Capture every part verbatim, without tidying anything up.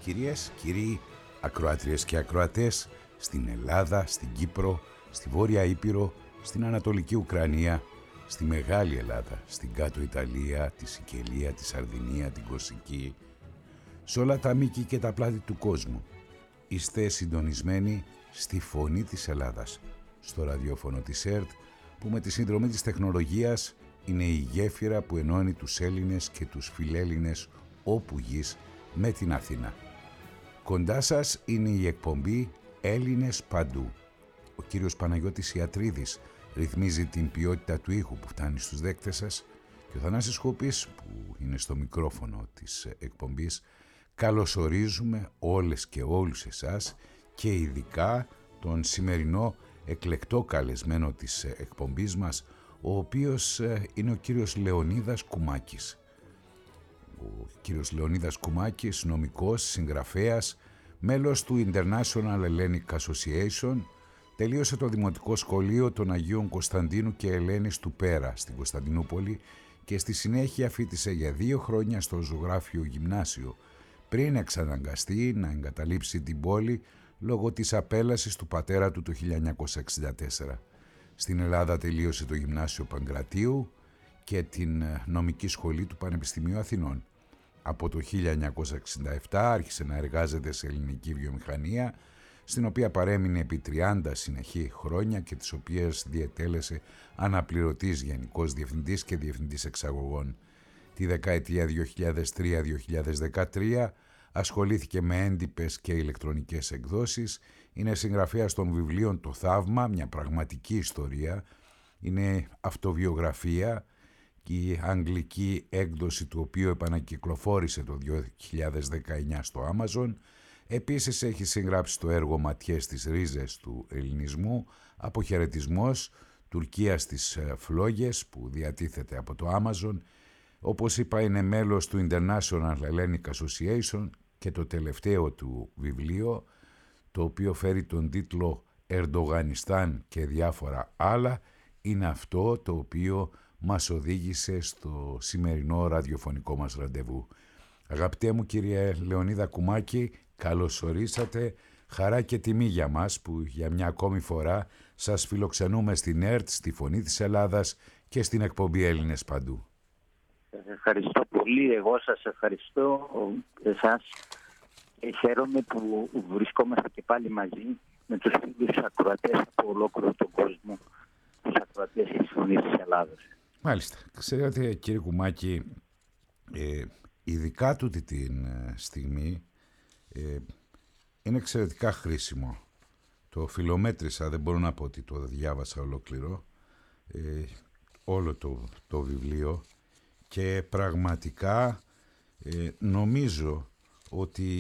Κυρίες, κύριοι, ακροάτριες και ακροατές, στην Ελλάδα, στην Κύπρο, στη Βόρεια Ήπειρο, στην Ανατολική Ουκρανία, στη Μεγάλη Ελλάδα, στην Κάτω Ιταλία, τη Σικελία, τη Σαρδινία, την Κορσική, σε όλα τα μήκη και τα πλάτη του κόσμου. Είστε συντονισμένοι στη Φωνή της Ελλάδας, στο ραδιόφωνο της ΕΡΤ, που με τη συνδρομή της τεχνολογίας είναι η γέφυρα που ενώνει τους Έλληνες και τους φιλέλληνες όπου γης με την Αθήνα. Κοντά σας είναι η εκπομπή Έλληνες Παντού. Ο κύριος Παναγιώτης Ιατρίδης ρυθμίζει την ποιότητα του ήχου που φτάνει στους δέκτες σας και ο Θανάσης Χούπης, που είναι στο μικρόφωνο της εκπομπής. Καλωσορίζουμε όλες και όλους εσάς και ειδικά τον σημερινό εκλεκτό καλεσμένο της εκπομπής μας, ο οποίος είναι ο κύριος Λεωνίδας Κουμάκης. Ο κύριος Λεωνίδας Κουμάκης, νομικός, συγγραφέας, μέλος του International Hellenic Association, τελείωσε το Δημοτικό Σχολείο των Αγίων Κωνσταντίνου και Ελένης του Πέρα στην Κωνσταντινούπολη και στη συνέχεια φοίτησε για δύο χρόνια στο Ζωγράφιο Γυμνάσιο, πριν εξαναγκαστεί να εγκαταλείψει την πόλη λόγω της απέλασης του πατέρα του το χίλια εννιακόσια εξήντα τέσσερα. Στην Ελλάδα τελείωσε το Γυμνάσιο Παγκρατίου και την νομική σχολή του Πανεπιστημίου Αθηνών. Από το χίλια εννιακόσια εξήντα επτά άρχισε να εργάζεται σε ελληνική βιομηχανία, στην οποία παρέμεινε επί τριάντα συνεχή χρόνια και τις οποίες διετέλεσε αναπληρωτής γενικός διευθυντής και διευθυντής εξαγωγών. Τη δεκαετία δύο χιλιάδες τρία με δύο χιλιάδες δεκατρία ασχολήθηκε με έντυπες και ηλεκτρονικές εκδόσεις, είναι συγγραφέας των βιβλίων «Το Θαύμα», μια πραγματική ιστορία, είναι αυτοβιογραφία και η αγγλική έκδοση του οποίου επανακυκλοφόρησε το δύο χιλιάδες δεκαεννιά στο Amazon. Επίσης έχει συγγράψει το έργο «Ματιές στις ρίζες του ελληνισμού», «Αποχαιρετισμός», «Τουρκία στις φλόγες» που διατίθεται από το Amazon. Όπως είπα, είναι μέλος του International Hellenic Association και το τελευταίο του βιβλίο, το οποίο φέρει τον τίτλο «Ερντογανιστάν και διάφορα άλλα», είναι αυτό το οποίο μας οδήγησε στο σημερινό ραδιοφωνικό μας ραντεβού. Αγαπητέ μου κύριε Λεωνίδα Κουμάκη, καλώς ορίσατε. Χαρά και τιμή για μας που για μια ακόμη φορά σας φιλοξενούμε στην ΕΡΤ, στη Φωνή της Ελλάδας και στην εκπομπή Έλληνες Παντού. Σας ευχαριστώ πολύ. Εγώ σας ευχαριστώ εσάς. Χαίρομαι που βρισκόμαστε και πάλι μαζί με τους φίλους ακροατές από ολόκληρο τον κόσμο, τους ακροατές της Φωνής της Ελλάδας. Μάλιστα. Ξέρετε κύριε Κουμάκη, ε, ειδικά τούτη την στιγμή ε, είναι εξαιρετικά χρήσιμο. Το φιλομέτρησα, δεν μπορώ να πω ότι το διάβασα ολόκληρο, ε, όλο το, το βιβλίο, και πραγματικά ε, νομίζω ότι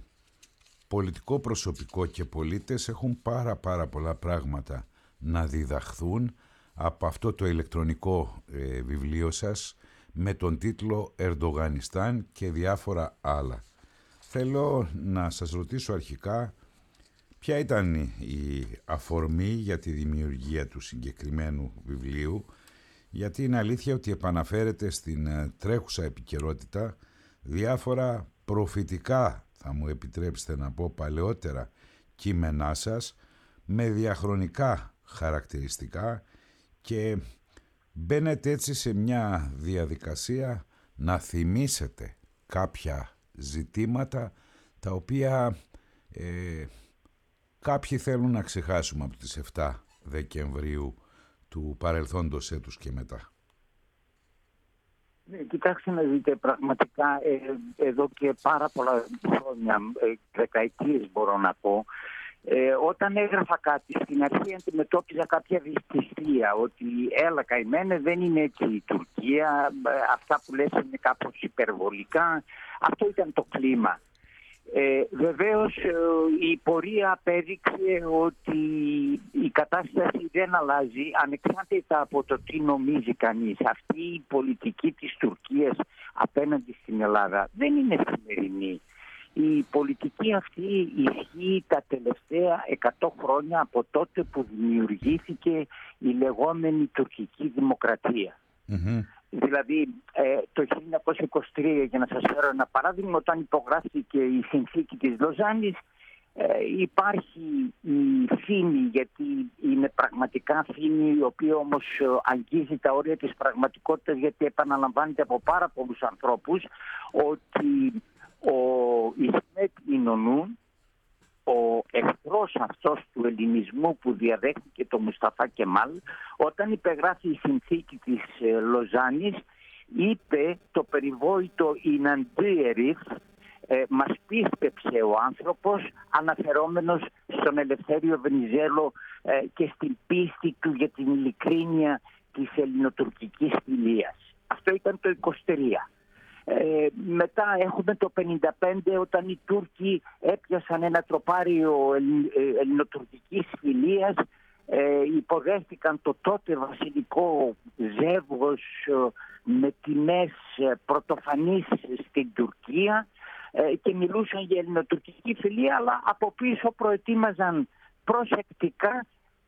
πολιτικό προσωπικό και πολίτες έχουν πάρα πάρα πολλά πράγματα να διδαχθούν από αυτό το ηλεκτρονικό ε, βιβλίο σας με τον τίτλο «Ερντογανιστάν και διάφορα άλλα». Θέλω να σας ρωτήσω αρχικά ποια ήταν η αφορμή για τη δημιουργία του συγκεκριμένου βιβλίου, γιατί είναι αλήθεια ότι επαναφέρεται στην τρέχουσα επικαιρότητα διάφορα προφητικά, θα μου επιτρέψετε να πω παλαιότερα, κείμενά σας με διαχρονικά χαρακτηριστικά και μπαίνετε έτσι σε μια διαδικασία να θυμίσετε κάποια ζητήματα τα οποία ε, κάποιοι θέλουν να ξεχάσουμε από τις εφτά Δεκεμβρίου του παρελθόντος έτους και μετά. Ε, κοιτάξτε να δείτε, πραγματικά ε, εδώ και πάρα πολλά χρόνια, ε, δεκαετίες μπορώ να πω, ε, όταν έγραφα κάτι στην αρχή αντιμετώπιζα κάποια δυστυχία ότι έλα καημένε, δεν είναι έτσι η Τουρκία, ε, αυτά που λες είναι κάπως υπερβολικά. Αυτό ήταν το κλίμα. Ε, βεβαίως ε, η πορεία απέδειξε ότι η κατάσταση δεν αλλάζει ανεξάρτητα από το τι νομίζει κανείς. Αυτή η πολιτική της Τουρκίας απέναντι στην Ελλάδα δεν είναι σημερινή. Η πολιτική αυτή ισχύει τα τελευταία εκατό χρόνια από τότε που δημιουργήθηκε η λεγόμενη τουρκική δημοκρατία. Mm-hmm. Δηλαδή ε, το χίλια εννιακόσια είκοσι τρία, για να σας φέρω ένα παράδειγμα, όταν υπογράφηκε η συνθήκη της Λοζάνης, ε, υπάρχει η φήμη, γιατί είναι πραγματικά φήμη η οποία όμως αγγίζει τα όρια της πραγματικότητας, γιατί επαναλαμβάνεται από πάρα πολλούς ανθρώπους, ότι ο Ισμέτ Ινονού, ο εχθρός αυτός του ελληνισμού που διαδέχτηκε το Μουσταφά Κεμάλ, όταν υπεγράφει η συνθήκη της Λοζάνης, είπε το περιβόητο «Ιναντίεριφ», ε, μας πίστεψε ο άνθρωπος, αναφερόμενος στον Ελευθέριο Βενιζέλο ε, και στην πίστη του για την ειλικρίνεια της ελληνοτουρκικής φιλίας. Αυτό ήταν το είκοσι τρία. Ε, μετά έχουμε το πενήντα πέντε, όταν οι Τούρκοι έπιασαν ένα τροπάριο ελληνοτουρκικής φιλίας, ε, υποδέχτηκαν το τότε βασιλικό ζεύγος ε, με τιμές πρωτοφανείς στην Τουρκία ε, και μιλούσαν για ελληνοτουρκική φιλία, αλλά από πίσω προετοίμαζαν προσεκτικά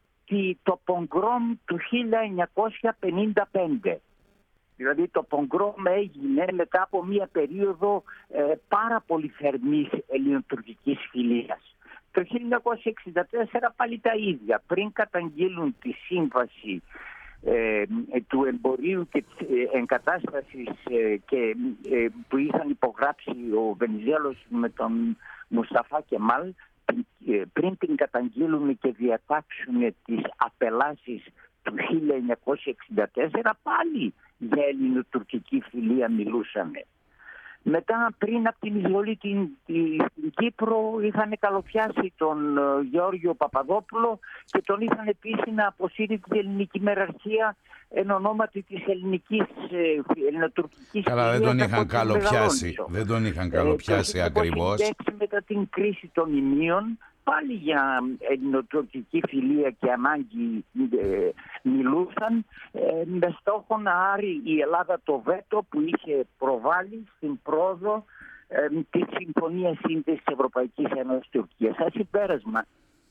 το πογκρόμ του χίλια εννιακόσια πενήντα πέντε. Δηλαδή το πογκρόμ έγινε μετά από μια περίοδο ε, πάρα πολύ θερμής ελληνοτουρκικής φιλίας. Το χίλια εννιακόσια εξήντα τέσσερα πάλι τα ίδια. Πριν καταγγείλουν τη σύμβαση ε, του εμπορίου και της ε, εγκατάστασης ε, και, ε, που είχαν υπογράψει ο Βενιζέλος με τον Μουσταφά Κεμάλ, ε, πριν την καταγγείλουν και διατάξουν τις απελάσεις του χίλια εννιακόσια εξήντα τέσσερα, πάλι για ελληνοτουρκική φιλία μιλούσαμε. Μετά, πριν από την εισβολή την, την, στην Κύπρο, είχαν καλοπιάσει τον uh, Γεώργιο Παπαδόπουλο και τον είχαν επίσης να αποσύρει την ελληνική μεραρχία εν ονόματι της ελληνικής ε, ελληνοτουρκικής Καλά, φιλίας. δεν τον είχαν καλοπιάσει. Δεν τον είχαν καλοπιάσει ε, ακριβώς. Μετά την κρίση των Ιμίων, πάλι για ελληνοτουρκική φιλία και ανάγκη ε, μιλούσαν, ε, με στόχο να άρει η Ελλάδα το βέτο που είχε προβάλει στην πρόοδο ε, τη Συμφωνία Σύνδεσης Ευρωπαϊκής Ένωσης Τουρκίας. Σαν συμπέρασμα,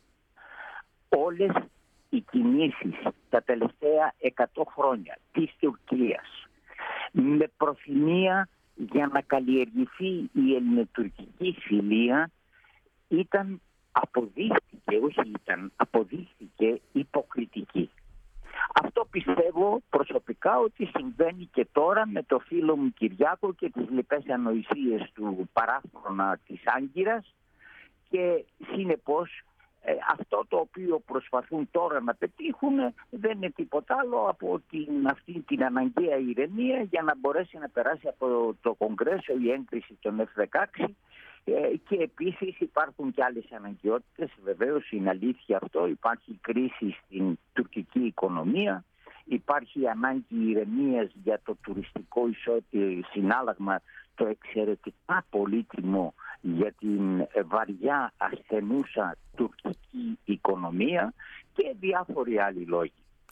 όλες οι κινήσεις τα τελευταία εκατό χρόνια της Τουρκίας με προθυμία για να καλλιεργηθεί η ελληνοτουρκική φιλία ήταν αποδείχθηκε, όχι ήταν, αποδείχθηκε υποκριτική. Αυτό πιστεύω προσωπικά ότι συμβαίνει και τώρα με το φίλο μου Κυριάκο και τις λοιπές ανοησίες του παράφρονα της Άγκυρας, και συνεπώς ε, αυτό το οποίο προσπαθούν τώρα να πετύχουν δεν είναι τίποτα άλλο από την, αυτή την αναγκαία ηρεμία για να μπορέσει να περάσει από το Κογκρέσο η έγκριση των εφ δεκαέξι. Και επίσης υπάρχουν και άλλες αναγκαιότητες. Βεβαίως είναι αλήθεια αυτό. Υπάρχει κρίση στην τουρκική οικονομία. Υπάρχει ανάγκη ηρεμίας για το τουριστικό συνάλλαγμα, το εξαιρετικά πολύτιμο για την βαριά ασθενούσα τουρκική οικονομία και διάφοροι άλλοι λόγοι.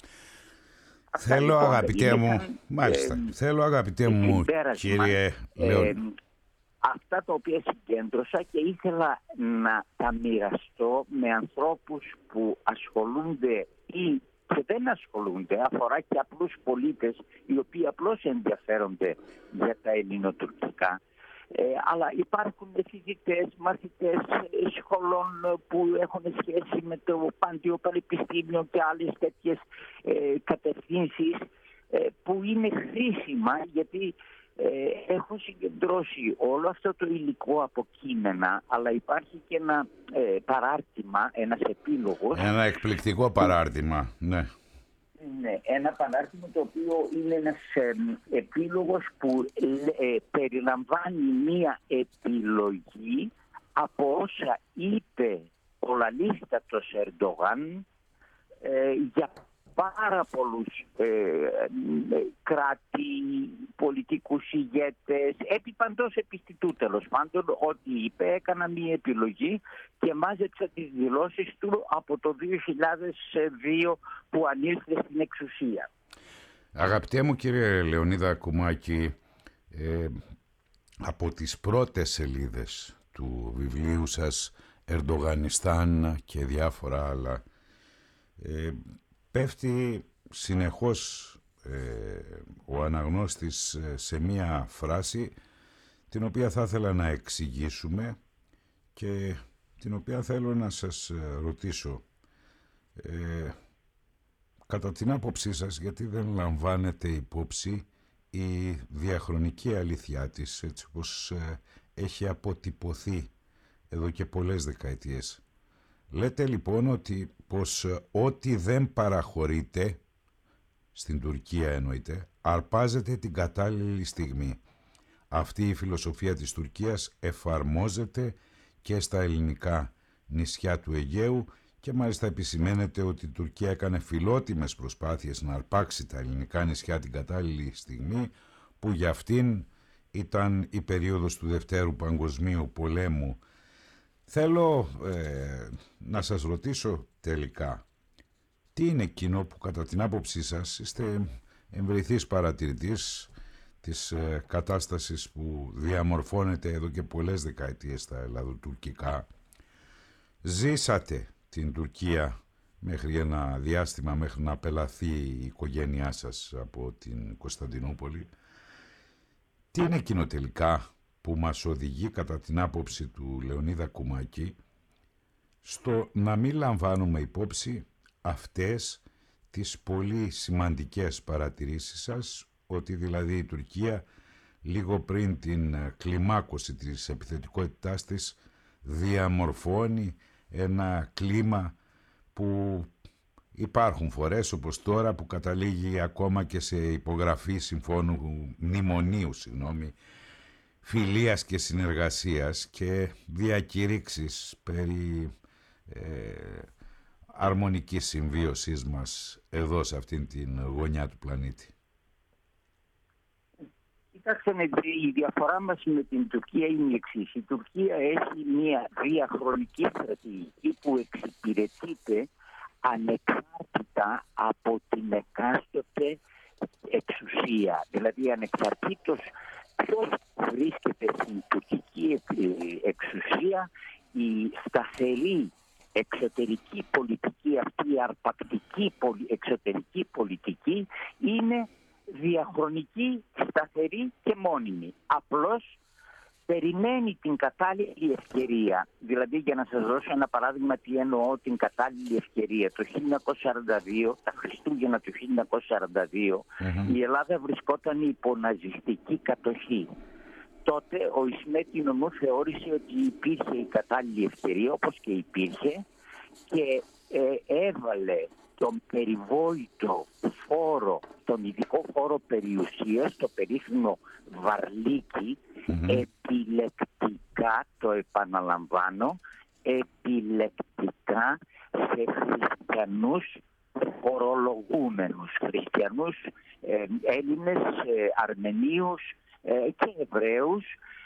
Θέλω λοιπόν, αγαπητέ μου, ήταν, μάλιστα, ε, θέλω αγαπητέ μου κύριε Λεωνίδα, ε, αυτά τα οποία συγκέντρωσα και ήθελα να τα μοιραστώ με ανθρώπους που ασχολούνται ή και δεν ασχολούνται, αφορά και απλούς πολίτες οι οποίοι απλώς ενδιαφέρονται για τα ελληνοτουρκικά. Ε, αλλά υπάρχουν φοιτητές, μαθητές σχολών που έχουν σχέση με το Παντίο Πανεπιστήμιο και άλλες τέτοιες ε, κατευθύνσεις ε, που είναι χρήσιμα, γιατί Ε, έχω συγκεντρώσει όλο αυτό το υλικό από κείμενα, αλλά υπάρχει και ένα ε, παράρτημα, ένας επίλογος. Ένα εκπληκτικό παράρτημα, ναι. Ναι, ένα παράρτημα το οποίο είναι ένας ε, επίλογος που ε, περιλαμβάνει μία επιλογή από όσα είπε ο λαλίστατος Ερντογάν ε, για πάρα πολλούς ε, ε, κράτη, πολιτικούς ηγέτες, επί παντός επιστητού τέλος πάντων, ό,τι είπε, έκανα μία επιλογή και μάζεψα τις δηλώσεις του από το δύο χιλιάδες δύο που ανήλθε στην εξουσία. Αγαπητέ μου κύριε Λεωνίδα Κουμάκη, ε, από τις πρώτες σελίδες του βιβλίου σας «Ερντογανιστάν» και διάφορα άλλα, ε, πέφτει συνεχώς ε, ο αναγνώστης σε μία φράση την οποία θα ήθελα να εξηγήσουμε και την οποία θέλω να σας ρωτήσω. Ε, κατά την άποψή σας, γιατί δεν λαμβάνετε υπόψη η διαχρονική αλήθεια της, έτσι όπως ε, έχει αποτυπωθεί εδώ και πολλές δεκαετίες? Λέτε λοιπόν ότι πως ό,τι δεν παραχωρείται, στην Τουρκία εννοείται, αρπάζεται την κατάλληλη στιγμή. Αυτή η φιλοσοφία της Τουρκίας εφαρμόζεται και στα ελληνικά νησιά του Αιγαίου και μάλιστα επισημαίνεται ότι η Τουρκία έκανε φιλότιμες προσπάθειες να αρπάξει τα ελληνικά νησιά την κατάλληλη στιγμή, που για αυτήν ήταν η περίοδος του Δευτέρου Παγκοσμίου Πολέμου. Θέλω ε, να σας ρωτήσω τελικά, τι είναι εκείνο που κατά την άποψή σας, είστε εμβριθής παρατηρητής της ε, κατάστασης που διαμορφώνεται εδώ και πολλές δεκαετίες στα ελλαδοτουρκικά, ζήσατε την Τουρκία μέχρι ένα διάστημα, μέχρι να απελαθεί η οικογένειά σας από την Κωνσταντινούπολη. Τι είναι εκείνο τελικά που μας οδηγεί, κατά την άποψη του Λεωνίδα Κουμάκη, στο να μην λαμβάνουμε υπόψη αυτές τις πολύ σημαντικές παρατηρήσεις σας, ότι δηλαδή η Τουρκία λίγο πριν την κλιμάκωση της επιθετικότητάς της διαμορφώνει ένα κλίμα που υπάρχουν φορές όπως τώρα που καταλήγει ακόμα και σε υπογραφή συμφώνου μνημονίου, συγγνώμη, φιλίας και συνεργασίας και διακηρύξεις περί ε, αρμονικής συμβίωσής μας εδώ σε αυτήν την γωνιά του πλανήτη. Κοιτάξτε, η διαφορά μας με την Τουρκία είναι η εξής. Η Τουρκία έχει μια διαχρονική στρατηγική που εξυπηρετείται ανεξάρτητα από την εκάστοτε εξουσία. Δηλαδή ανεξαρτήτως ποιος βρίσκεται στην τουρκική εξουσία, η σταθερή εξωτερική πολιτική, αυτή η αρπακτική εξωτερική πολιτική είναι διαχρονική, σταθερή και μόνιμη. Απλώς περιμένει την κατάλληλη ευκαιρία. Δηλαδή, για να σας δώσω ένα παράδειγμα τι εννοώ την κατάλληλη ευκαιρία. Το χίλια εννιακόσια σαράντα δύο, τα Χριστούγεννα του χίλια εννιακόσια σαράντα δύο, mm-hmm. η Ελλάδα βρισκόταν υπό ναζιστική κατοχή. Τότε ο Ισμέτ Νομού θεώρησε ότι υπήρχε η κατάλληλη ευκαιρία, όπως και υπήρχε, και ε, έβαλε τον περιβόητο φόρο, τον ειδικό φόρο περιουσίας, το περίφημο βαρλίκι, mm-hmm. επιλεκτικά, το επαναλαμβάνω, επιλεκτικά σε χριστιανούς φορολογούμενους, χριστιανούς, ε, Έλληνες, ε, Αρμενίους ε, και Εβραίους.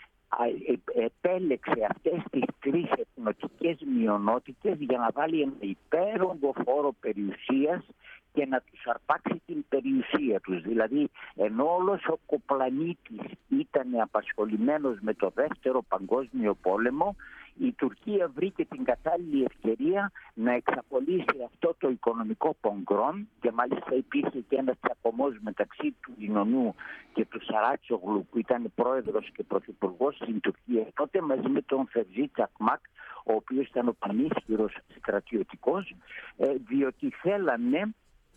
Επέλεξε αυτές τις τρεις εθνοτικές μειονότητες για να βάλει ένα υπέρογγο φόρο περιουσίας και να τους αρπάξει την περιουσία τους. Δηλαδή, ενώ όλος ο κοπλανήτης ήταν απασχολημένος με το Δεύτερο Παγκόσμιο Πόλεμο, η Τουρκία βρήκε την κατάλληλη ευκαιρία να εξαπολύσει αυτό το οικονομικό πογκρόμ, και μάλιστα υπήρχε και ένας τσακωμός μεταξύ του Ινωνού και του Σαράτσογλου, που ήταν πρόεδρος και πρωθυπουργός στην Τουρκία τότε, μαζί με τον Φερζί Τσακμάκ, ο οποίος ήταν ο πανίσχυρος στρατιωτικός, διότι θέλανε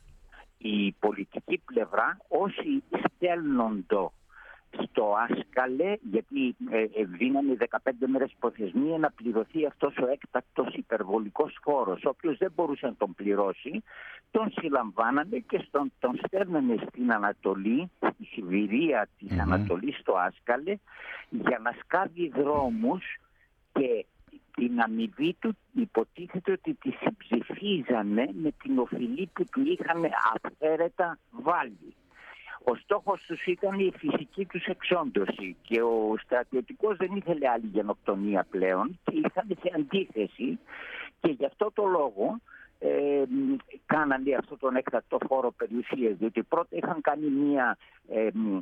η πολιτική πλευρά, όσοι στέλνοντο στο Άσκαλε, γιατί ε, ε, δίνανε δεκαπέντε μέρες προθεσμία να πληρωθεί αυτός ο έκτακτος υπερβολικός φόρος. Όποιος δεν μπορούσε να τον πληρώσει, τον συλλαμβάνανε και στον, τον στέλνανε στην Ανατολή, στη Σιβηρία της mm-hmm. Ανατολής, στο Άσκαλε, για να σκάβει δρόμους, και την αμοιβή του υποτίθεται ότι τη συμψηφίζανε με την οφειλή που του είχαν αυθαίρετα βάλει. Ο στόχος τους ήταν η φυσική τους εξόντωση και ο στρατιωτικός δεν ήθελε άλλη γενοκτονία πλέον και ήρθαν σε αντίθεση, και γι' αυτό το λόγο ε, κάνανε αυτό τον έκτακτο φόρο περιουσίας, διότι πρώτα είχαν κάνει μια, ε,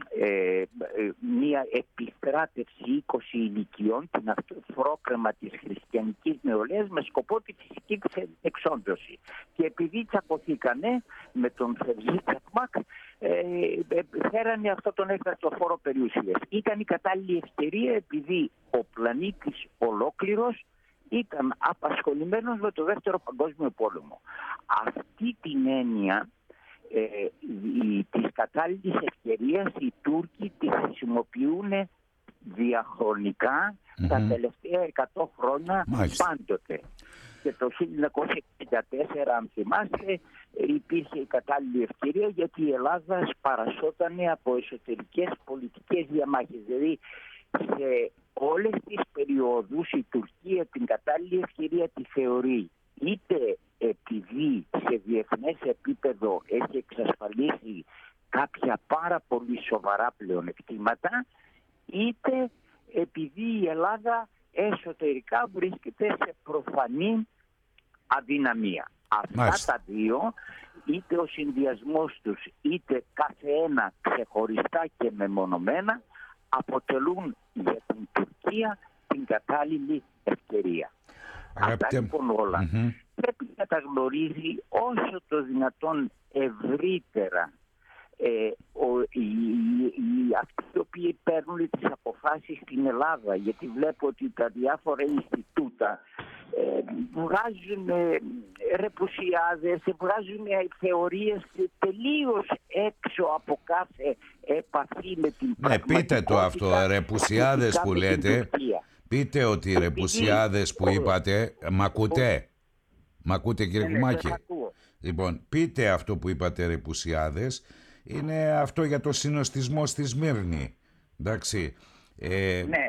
ε, ε, μια επιστράτευση είκοσι ηλικιών, την αυτοφρόκρεμα της χριστιανικής νεολαίας, με σκοπό τη φυσική εξόντωση. Και επειδή τσακωθήκανε με τον Φεβζή Τσακμάκ, ε, ε, φέρανε αυτό τον έκτακτο φόρο περιουσίας. Ήταν η κατάλληλη ευκαιρία, επειδή ο πλανήτης ολόκληρος ήταν απασχολημένος με το Δεύτερο Παγκόσμιο Πόλεμο. Αυτή την έννοια ε, η, της κατάλληλης ευκαιρίας οι Τούρκοι τη χρησιμοποιούν διαχρονικά mm-hmm. τα τελευταία εκατό χρόνια. Μάλιστα. Πάντοτε. Και το χίλια εννιακόσια εξήντα τέσσερα, αν θυμάστε, υπήρχε η κατάλληλη ευκαιρία, γιατί η Ελλάδα σπαρασόταν από εσωτερικές πολιτικές διαμάχες. Δηλαδή σε όλες τις περιόδους η Τουρκία την κατάλληλη ευκαιρία τη θεωρεί είτε επειδή σε διεθνές επίπεδο έχει εξασφαλίσει κάποια πάρα πολύ σοβαρά πλεονεκτήματα, είτε επειδή η Ελλάδα εσωτερικά βρίσκεται σε προφανή αδυναμία. Αυτά τα δύο, είτε ο συνδυασμός τους είτε κάθε ένα ξεχωριστά και μεμονωμένα, αποτελούν για την Τουρκία την κατάλληλη ευκαιρία. Αγαπητέ... Αυτά λοιπόν όλα mm-hmm. πρέπει να τα γνωρίζει όσο το δυνατόν ευρύτερα ε, ο, οι, οι, αυτοί οι οποίοι παίρνουν τις αποφάσεις στην Ελλάδα, γιατί βλέπω ότι τα διάφορα Ινστιτούτα ε, βγάζουν ε, ρεπουσιάδες, βγάζουν ε, θεωρίες τελείως έξω από κάθε επαφή με την πραγματικότητα. Ναι, πείτε το αυτό, ρεπουσιάδες που λέτε. Πείτε ότι οι ρεπουσιάδες που είπατε, μ' ακούτε. Μ' ακούτε κύριε Κουμάκη? Λοιπόν, πείτε αυτό που είπατε, ρεπουσιάδες. Είναι αυτό για το συνοστισμό στη Σμύρνη. Εντάξει. Ε, ναι.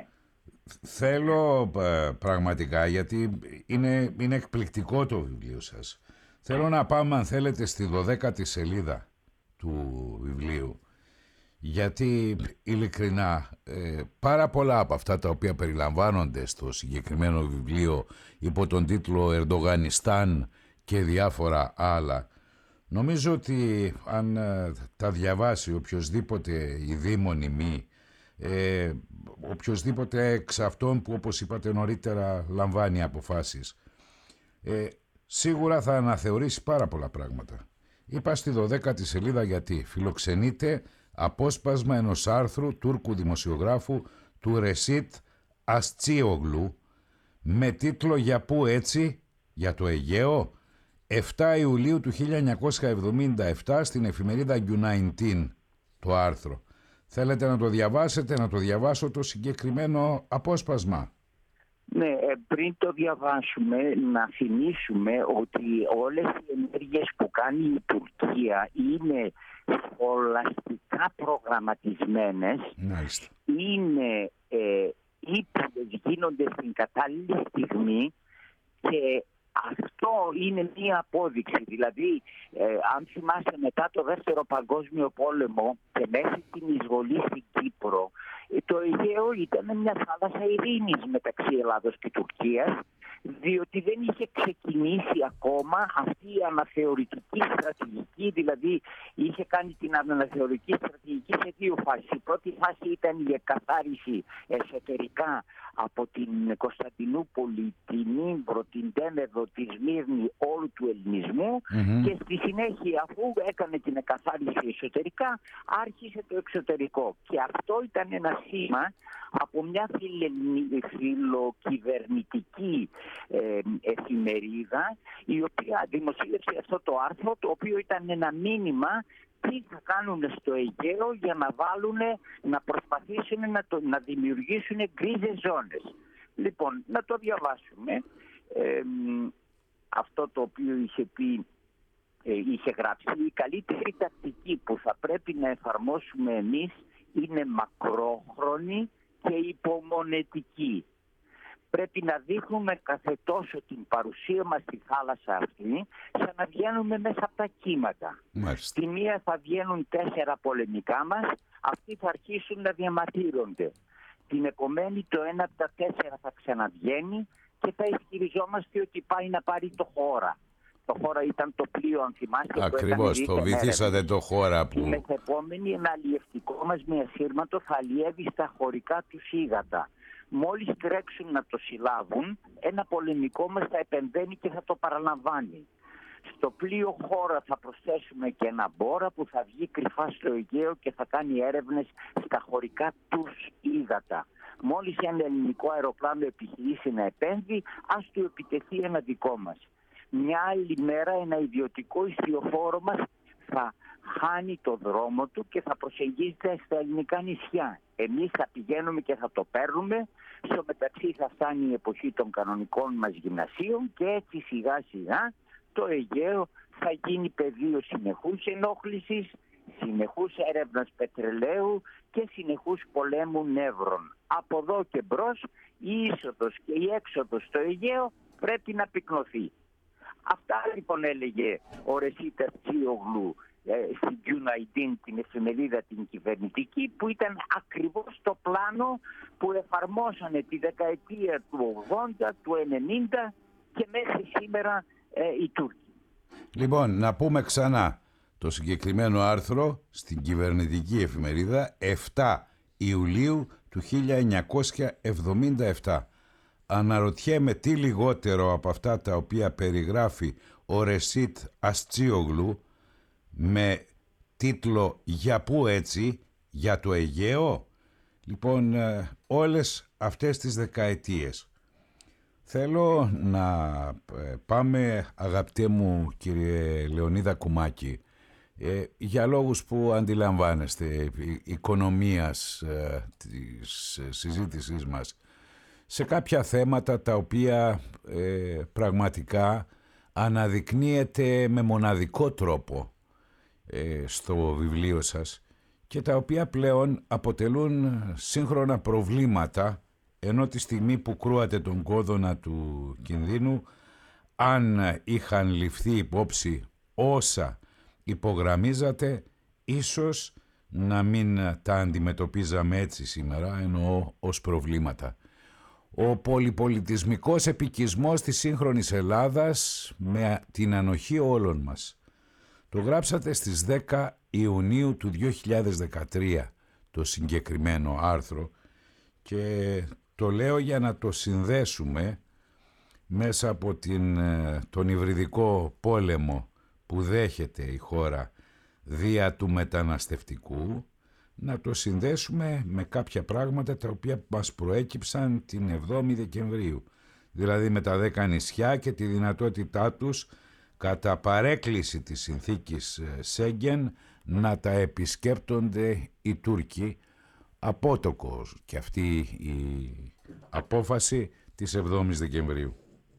Θέλω ε, πραγματικά, γιατί είναι, είναι εκπληκτικό το βιβλίο σας. Θέλω να πάμε, αν θέλετε, στη δωδέκατη σελίδα του βιβλίου. Γιατί ειλικρινά ε, πάρα πολλά από αυτά τα οποία περιλαμβάνονται στο συγκεκριμένο βιβλίο υπό τον τίτλο «Ερντογανιστάν» και διάφορα άλλα, νομίζω ότι αν ε, τα διαβάσει οποιοσδήποτε ειδήμονη μη, ε, οποιοσδήποτε εξ αυτών που, όπως είπατε νωρίτερα, λαμβάνει αποφάσεις, ε, σίγουρα θα αναθεωρήσει πάρα πολλά πράγματα. Είπα στη δωδέκατη σελίδα γιατί φιλοξενείται απόσπασμα ενός άρθρου Τούρκου δημοσιογράφου του Ρεσίτ Αστσίογλου με τίτλο «Για πού έτσι, για το Αιγαίο», εφτά Ιουλίου του χίλια εννιακόσια εβδομήντα επτά στην εφημερίδα γιου δεκαεννιά το άρθρο. Θέλετε να το διαβάσετε, να το διαβάσω το συγκεκριμένο απόσπασμα? Ναι, πριν το διαβάσουμε να θυμίσουμε ότι όλες οι ενέργειες που κάνει η Τουρκία είναι σχολαστικά προγραμματισμένες. Nice. Είναι ε, ύπουλες, γίνονται στην κατάλληλη στιγμή και αυτό είναι μία απόδειξη. Δηλαδή, ε, αν θυμάστε, μετά το Δεύτερο Παγκόσμιο Πόλεμο και μέσα στην εισβολή στην Κύπρο, ε, το Αιγαίο ήταν μια θάλασσα ειρήνης μεταξύ Ελλάδος και Τουρκίας, διότι δεν είχε ξεκινήσει ακόμα αυτή η αναθεωρητική στρατηγική, δηλαδή είχε κάνει την αναθεωρητική στρατηγική σε δύο φάσεις. Η πρώτη φάση ήταν η εκαθάριση εσωτερικά από την Κωνσταντινούπολη, την Ύμπρο, την Τένεδο, τη Σμύρνη, όλου του ελληνισμού mm-hmm. και στη συνέχεια, αφού έκανε την εκαθάριση εσωτερικά, άρχισε το εξωτερικό. Και αυτό ήταν ένα σήμα από μια φιλοκυβερνητική ε, εφημερίδα, η οποία δημοσίευσε αυτό το άρθρο, το οποίο ήταν ένα μήνυμα τι θα κάνουν στο Αιγαίο για να βάλουν, να προσπαθήσουν να, το, να δημιουργήσουν γκρίζες ζώνες. Λοιπόν, να το διαβάσουμε. Ε, αυτό το οποίο είχε πει, ε, είχε γράψει, η καλύτερη τακτική που θα πρέπει να εφαρμόσουμε εμείς είναι μακρόχρονη και υπομονετική. Πρέπει να δείχνουμε κάθε τόσο την παρουσία μας στη θάλασσα αυτή, σαν να βγαίνουμε μέσα από τα κύματα. Μάλιστα. Τη μία θα βγαίνουν τέσσερα πολεμικά μας, αυτοί θα αρχίσουν να διαμαρτύρονται. Την επομένη το ένα από τα τέσσερα θα ξαναβγαίνει και θα ισχυριζόμαστε ότι πάει να πάρει το χώρα. Το χώρα ήταν το πλοίο, αν θυμάστε. Ακριβώς, το βυθίσατε το χώρα που... Η μεθεπόμενη ένα αλλιευτικό μας με ασύρματο θα αλλιεύει στα χωρικά του ύδατα. Μόλις τρέξουν να το συλλάβουν, ένα πολεμικό μας θα επεμβαίνει και θα το παραλαμβάνει. Στο πλοίο χώρα θα προσθέσουμε και ένα μπόρα που θα βγει κρυφά στο Αιγαίο και θα κάνει έρευνες στα χωρικά τους ύδατα. Μόλις ένα ελληνικό αεροπλάνο επιχειρήσει να επέμβει, ας του επιτεθεί ένα δικό μας. Μια άλλη μέρα ένα ιδιωτικό ιστιοφόρο μας θα χάνει το δρόμο του και θα προσεγγίζεται στα ελληνικά νησιά. Εμείς θα πηγαίνουμε και θα το παίρνουμε. Στο μεταξύ θα φτάνει η εποχή των κανονικών μας γυμνασίων και έτσι σιγά σιγά το Αιγαίο θα γίνει πεδίο συνεχούς ενόχλησης, συνεχούς έρευνας πετρελαίου και συνεχούς πολέμου νεύρων. Από εδώ και μπρος η είσοδος και η έξοδος στο Αιγαίο πρέπει να πυκνωθεί. Αυτά λοιπόν έλεγε ο Ρεσίτα Τσίογλου ε, στην Γιουναϊντίν, την εφημερίδα την κυβερνητική, που ήταν ακριβώς το πλάνο που εφαρμόσανε τη δεκαετία του ογδόντα, του ενενήντα και μέχρι σήμερα ε, οι Τούρκοι. Λοιπόν, να πούμε ξανά το συγκεκριμένο άρθρο στην κυβερνητική εφημερίδα εφτά Ιουλίου του χίλια εννιακόσια εβδομήντα επτά. Αναρωτιέμαι τι λιγότερο από αυτά τα οποία περιγράφει ο Ρεσίτ Αστσίογλου με τίτλο «Για πού έτσι, για το Αιγαίο». Λοιπόν, όλες αυτές τις δεκαετίες. Θέλω να πάμε, αγαπητέ μου κύριε Λεωνίδα Κουμάκη, ε, για λόγους που αντιλαμβάνεστε, οικονομίας ε, της συζήτησής μας, σε κάποια θέματα τα οποία ε, πραγματικά αναδεικνύεται με μοναδικό τρόπο ε, στο βιβλίο σας και τα οποία πλέον αποτελούν σύγχρονα προβλήματα, ενώ τη στιγμή που κρούατε τον κόδωνα του κινδύνου, αν είχαν ληφθεί υπόψη όσα υπογραμμίζατε, ίσως να μην τα αντιμετωπίζαμε έτσι σήμερα, εννοώ ως προβλήματα. Ο πολυπολιτισμικός επικισμός της σύγχρονης Ελλάδας με την ανοχή όλων μας. Το γράψατε στις δέκα Ιουνίου του δύο χιλιάδες δεκατρία το συγκεκριμένο άρθρο και το λέω για να το συνδέσουμε μέσα από την, τον υβριδικό πόλεμο που δέχεται η χώρα δια του μεταναστευτικού, να το συνδέσουμε με κάποια πράγματα τα οποία μας προέκυψαν την εβδόμη Δεκεμβρίου, δηλαδή με τα δέκα νησιά και τη δυνατότητά τους κατά παρέκκληση της συνθήκης Σέγγεν να τα επισκέπτονται οι Τούρκοι, απότοκος και αυτή η απόφαση της εβδόμης Δεκεμβρίου.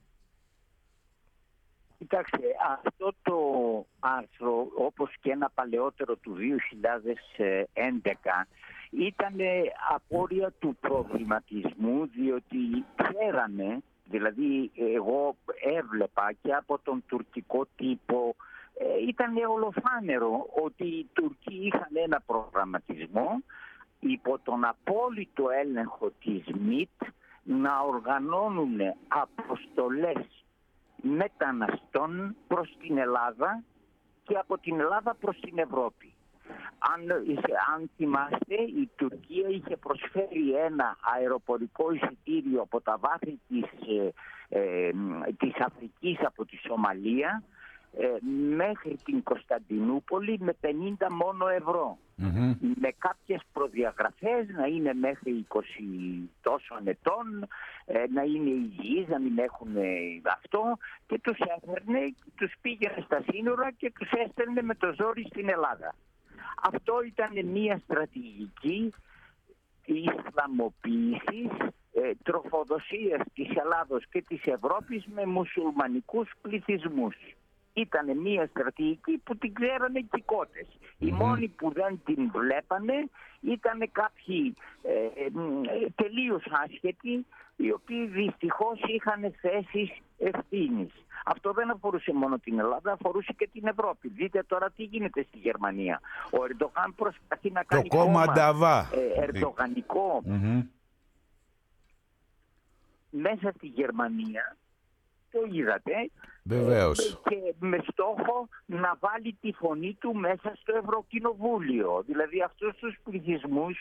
Κοιτάξτε, αυτό το άρθρο, όπως και ένα παλαιότερο του δύο χιλιάδες έντεκα, ήταν απόρρια του προβληματισμού, διότι ξέραμε, δηλαδή εγώ έβλεπα και από τον τουρκικό τύπο, ήταν ολοφάνερο ότι οι Τουρκοί είχαν ένα προγραμματισμό υπό τον απόλυτο έλεγχο της ΜΙΤ να οργανώνουν αποστολές μεταναστών προς την Ελλάδα και από την Ελλάδα προς την Ευρώπη. Αν, αν θυμάστε, η Τουρκία είχε προσφέρει ένα αεροπορικό εισιτήριο από τα βάθη της, ε, ε, της Αφρικής, από τη Σομαλία, ε, μέχρι την Κωνσταντινούπολη με πενήντα μόνο ευρώ. Mm-hmm. Με κάποιες προδιαγραφές, να είναι μέχρι είκοσι τόσων ετών, ε, να είναι υγιείς, να μην έχουν αυτό, και τους έφερνε, τους πήγαινε στα σύνορα και τους έστελνε με το ζόρι στην Ελλάδα. Αυτό ήταν μια στρατηγική ισλαμοποίησης, ε, τροφοδοσίας της Ελλάδος και της Ευρώπης με μουσουλμανικούς πληθυσμούς. Ήταν μια στρατηγική που την ξέρανε και οι κότες. Mm-hmm. Οι μόνοι που δεν την βλέπανε ήταν κάποιοι ε, ε, τελείως άσχετοι, οι οποίοι δυστυχώς είχαν θέσεις ευθύνης. Αυτό δεν αφορούσε μόνο την Ελλάδα, αφορούσε και την Ευρώπη. Δείτε τώρα τι γίνεται στη Γερμανία. Ο Ερντογάν προσπαθεί να κάνει το κόμμα Νταβά ε, ερντογανικό mm-hmm. μέσα στη Γερμανία. το είδατε. Βεβαίως. Και με στόχο να βάλει τη φωνή του μέσα στο Ευρωκοινοβούλιο. Δηλαδή αυτούς τους πληθυσμούς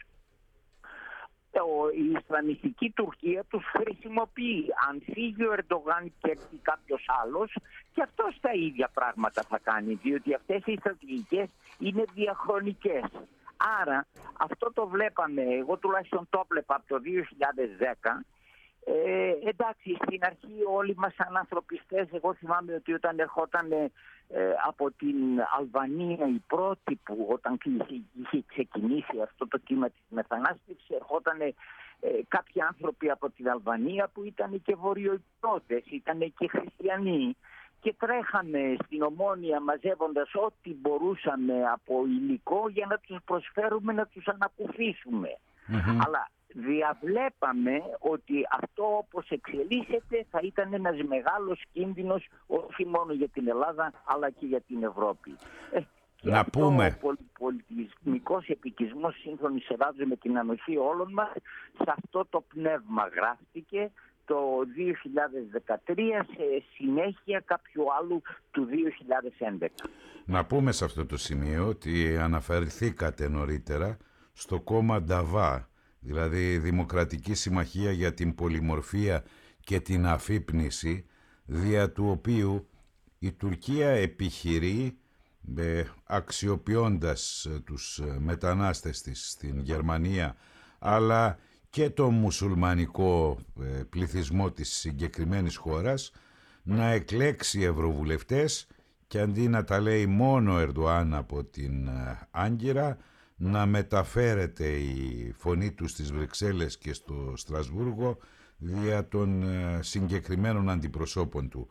η Ισλαμιστική Τουρκία τους χρησιμοποιεί. Αν φύγει ο Ερντογάν και έρθει κάποιος άλλος, και αυτός τα ίδια πράγματα θα κάνει, διότι αυτές οι στρατηγικές είναι διαχρονικές. Άρα αυτό το βλέπαμε, εγώ τουλάχιστον το βλέπα από το δύο χιλιάδες δέκα. Ε, εντάξει, στην αρχή όλοι μας σαν ανθρωπιστές, εγώ θυμάμαι ότι όταν ερχόταν ε, από την Αλβανία η πρώτη που όταν είχε ξεκινήσει αυτό το κύμα της μετανάστευσης, ερχόταν ε, κάποιοι άνθρωποι από την Αλβανία που ήταν και βορειοϊππρώτες, ήταν και χριστιανοί, και τρέχαμε στην Ομόνια μαζεύοντας ό,τι μπορούσαμε από υλικό για να τους προσφέρουμε, να τους ανακουφίσουμε. Mm-hmm. Αλλά διαβλέπαμε ότι αυτό όπως εξελίσσεται θα ήταν ένας μεγάλος κίνδυνος όχι μόνο για την Ελλάδα αλλά και για την Ευρώπη. Ε, και να αυτό πούμε. Ο πολιτισμικός επικισμός σύγχρονης Ελλάδας με την ανοχή όλων μας, σε αυτό το πνεύμα γράφτηκε το δύο χιλιάδες δεκατρία σε συνέχεια κάποιου άλλου του δύο χιλιάδες έντεκα. Να πούμε σε αυτό το σημείο ότι αναφερθήκατε νωρίτερα στο κόμμα Νταβά, δηλαδή Δημοκρατική Συμμαχία για την Πολυμορφία και την Αφύπνιση, δια του οποίου η Τουρκία επιχειρεί, ε, αξιοποιώντας τους μετανάστες της στην Γερμανία, αλλά και το μουσουλμανικό ε, πληθυσμό της συγκεκριμένης χώρας, να εκλέξει ευρωβουλευτές και αντί να τα λέει μόνο ο Ερντοάν από την ε, Άγκυρα, να μεταφέρεται η φωνή του στις Βρυξέλλες και στο Στρασβούργο δια των ε, συγκεκριμένων αντιπροσώπων του.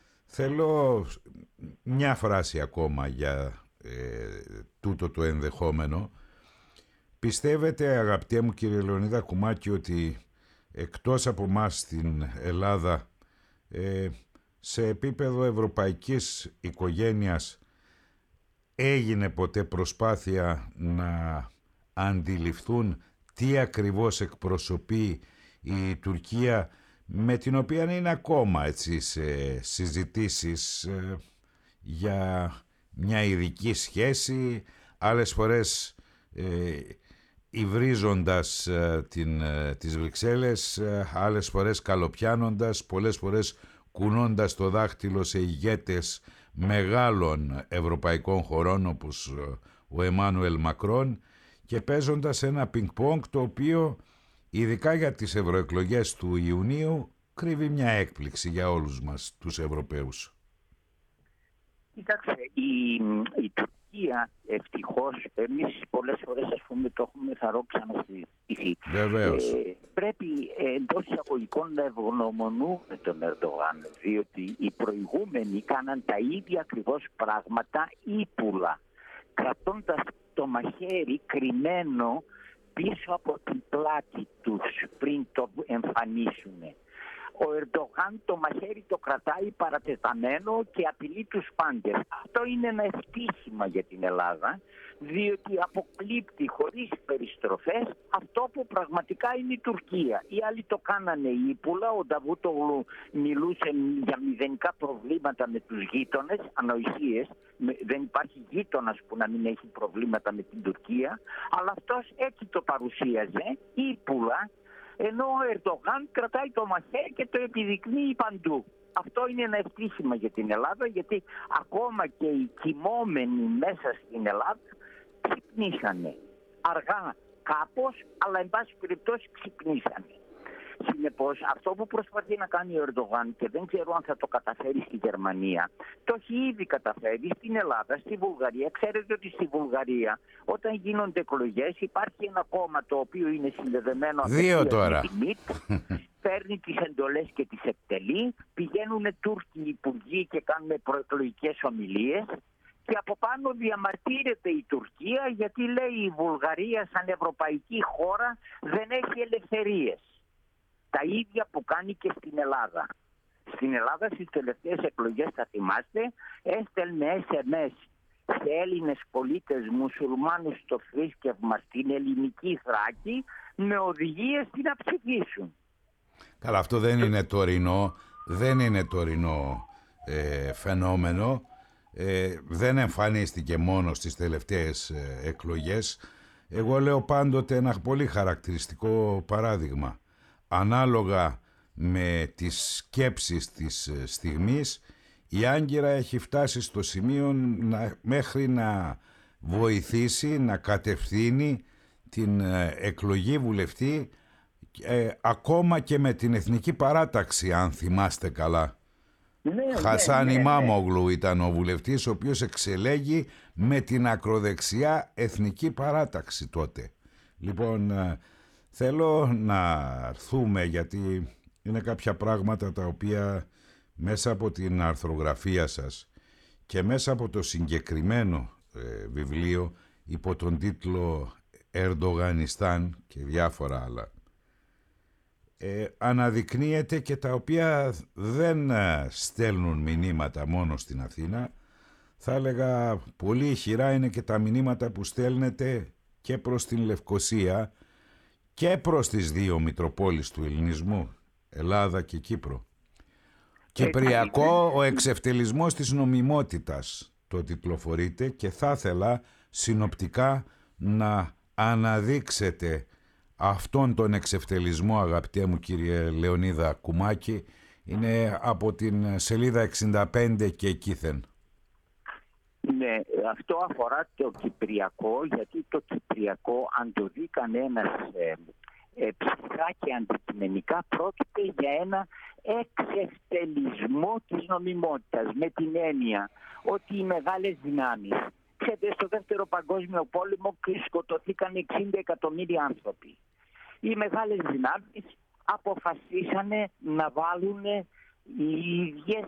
Θέλω μια φράση ακόμα για ε, τούτο το ενδεχόμενο. Πιστεύετε, αγαπητέ μου κύριε Λεωνίδα Κουμάκη, ότι εκτός από μας στην Ελλάδα, ε, σε επίπεδο ευρωπαϊκής οικογένειας, έγινε ποτέ προσπάθεια να αντιληφθούν τι ακριβώς εκπροσωπεί η Τουρκία, με την οποία είναι ακόμα έτσι σε συζητήσεις ε, για μια ειδική σχέση, άλλες φορές ε, υβρίζοντας ε, την, ε, τις Βρυξέλλες, ε, άλλες φορές καλοπιάνοντας, πολλές φορές κουνώντας το δάχτυλο σε ηγέτες μεγάλων ευρωπαϊκών χωρών όπως ο Εμμάνουελ Μακρόν και παίζοντας ένα πινκ-πονγκ το οποίο ειδικά για τις ευρωεκλογές του Ιουνίου κρύβει μια έκπληξη για όλους μας τους Ευρωπαίους. Κοιτάξτε, η, η Τουρκία ευτυχώς, εμείς πολλές φορές ας πούμε το έχουμε θαρώ ξανασυζητήσει. Βεβαίως. Ε, πρέπει εντός εισαγωγικών να ευγνωμονούμε τον Ερντογάν, διότι οι προηγούμενοι κάναν τα ίδια ακριβώς πράγματα ύπουλα, κρατώντας το μαχαίρι κρυμμένο πίσω από την πλάτη τους πριν το εμφανίσουν. Ο Ερντογάν το μαχαίρι το κρατάει παρατεταμένο και απειλεί τους πάντες. Αυτό είναι ένα ευτύχημα για την Ελλάδα, διότι αποκλύπτει χωρίς περιστροφές αυτό που πραγματικά είναι η Τουρκία. Οι άλλοι το κάνανε ύπουλα, ο Νταβούτογλου μιλούσε για μηδενικά προβλήματα με τους γείτονες, ανοησίες, δεν υπάρχει γείτονας που να μην έχει προβλήματα με την Τουρκία, αλλά αυτός έτσι το παρουσίαζε, ύπουλα, ενώ ο Ερντογάν κρατάει το μαχαίρι και το επιδεικνύει παντού. Αυτό είναι ένα ευτύχημα για την Ελλάδα, γιατί ακόμα και οι κοιμόμενοι μέσα στην Ελλάδα ξυπνήσανε. Αργά κάπως, αλλά εν πάση περιπτώσει ξυπνήσανε. Συνεπώς, αυτό που προσπαθεί να κάνει ο Ερντογάν, και δεν ξέρω αν θα το καταφέρει στη Γερμανία, το έχει ήδη καταφέρει στην Ελλάδα, στη Βουλγαρία. Ξέρετε ότι στη Βουλγαρία, όταν γίνονται εκλογές, υπάρχει ένα κόμμα το οποίο είναι συνδεδεμένο Δύο τώρα. με τη ΜΙΤ, παίρνει τις εντολές και τις εκτελεί, πηγαίνουν Τούρκοι υπουργοί και κάνουν προεκλογικές ομιλίες. Και από πάνω διαμαρτύρεται η Τουρκία γιατί λέει η Βουλγαρία σαν ευρωπαϊκή χώρα δεν έχει ελευθερίες. Τα ίδια που κάνει και στην Ελλάδα. Στην Ελλάδα στις τελευταίες εκλογές, θα θυμάστε, έστελνε ες εμ ες σε Έλληνες πολίτες μουσουλμάνους στο θρήσκευμα στην ελληνική Θράκη με οδηγίες τι να ψηφίσουν. Καλά, αυτό δεν είναι τωρινό. δεν είναι τωρινό ε, φαινόμενο, ε, δεν εμφανίστηκε μόνο στις τελευταίες ε, εκλογές. Εγώ λέω πάντοτε ένα πολύ χαρακτηριστικό παράδειγμα. Ανάλογα με τις σκέψεις της στιγμής, η Άγκυρα έχει φτάσει στο σημείο να, μέχρι να βοηθήσει, να κατευθύνει την εκλογή βουλευτή, ε, ακόμα και με την Εθνική Παράταξη, αν θυμάστε καλά. Ναι, Χασάν ναι, ναι, Ιμάμογλου ναι. ήταν ο βουλευτής, ο οποίος εξελέγει με την ακροδεξιά Εθνική Παράταξη τότε. Λοιπόν, θέλω να έρθουμε, γιατί είναι κάποια πράγματα τα οποία μέσα από την αρθρογραφία σας και μέσα από το συγκεκριμένο ε, βιβλίο υπό τον τίτλο «Ερντογανιστάν» και διάφορα άλλα, ε, αναδεικνύεται και τα οποία δεν στέλνουν μηνύματα μόνο στην Αθήνα. Θα έλεγα πολύ ηχηρά είναι και τα μηνύματα που στέλνετε και προς την Λευκοσία και προς τις δύο Μητροπόλεις του Ελληνισμού, Ελλάδα και Κύπρο. Κυπριακό, ο εξευτελισμός της νομιμότητας, το τιτλοφορείτε, και θα ήθελα συνοπτικά να αναδείξετε αυτόν τον εξευτελισμό, αγαπητέ μου κύριε Λεωνίδα Κουμάκη. Είναι από την σελίδα εξήντα πέντε και εκείθεν. Ναι, αυτό αφορά το Κυπριακό, γιατί το Κυπριακό, αν το δει κανένας ε, ε, ψυχά και αντικειμενικά, πρόκειται για ένα εξευτελισμό της νομιμότητας, με την έννοια ότι οι μεγάλες δυνάμεις, ξέρετε, στο Δεύτερο Παγκόσμιο Πόλεμο σκοτωθήκαν εξήντα εκατομμύρια άνθρωποι. Οι μεγάλες δυνάμεις αποφασίσανε να βάλουν οι ίδιες